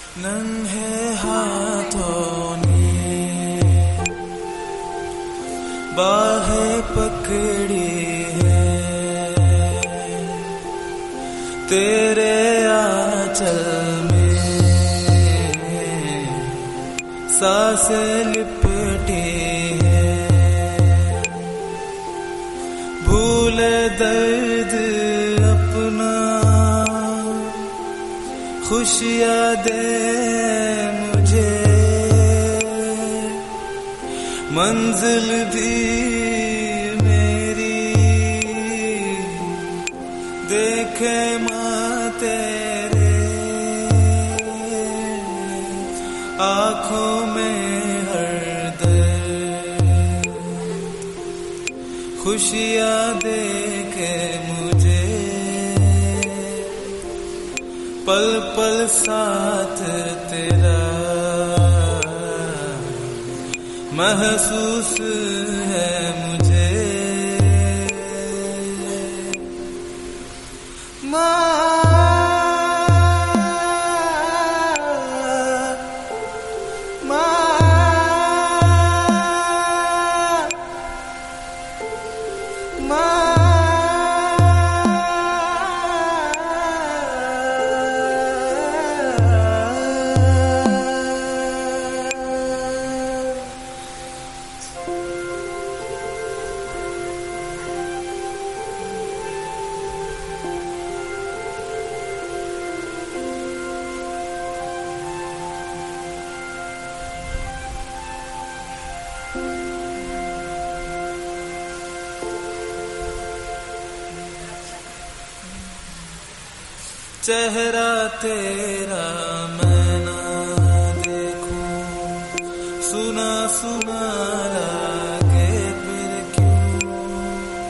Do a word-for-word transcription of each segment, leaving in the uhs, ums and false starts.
नन्हे हाथों ने बाहें पकड़ी है, तेरे आंचल में सांसें लिपटी है। भूले दर्द अपना, खुशियाँ दे मुझे, मंजिल भी मेरी देखे माँ तेरे आँखों में हर दर्द, खुशियाँ दे के मुझे पल पल साथ तेरा महसूस है मुझे। माँ चेहरा तेरा मैं ना देखूं, सुना सुना लागे फिर क्यों,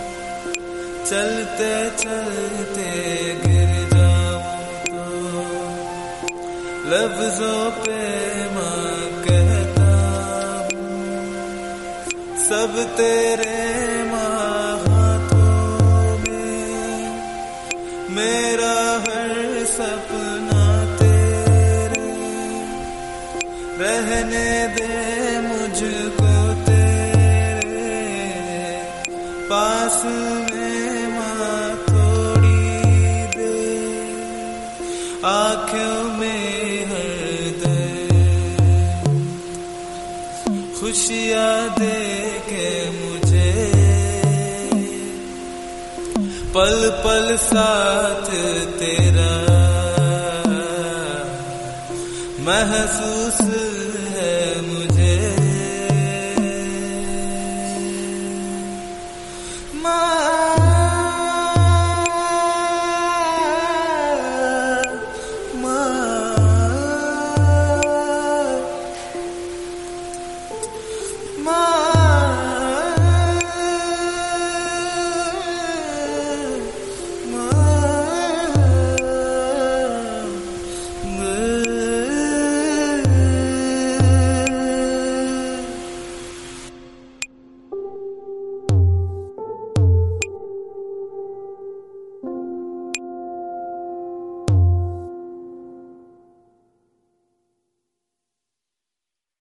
चलते चलते गिर जाऊं तो लफ्जों पे माँ कहता हूँ, सब तेरे माँ हाथों में, मेरा सपना तेरे, रहने दे मुझको तेरे पास में माँ, थोड़ी दे आँखों में हर दर्द, खुशियाँ दे के मुझे पल पल साथ तेरा महसूस है मुझे। माँ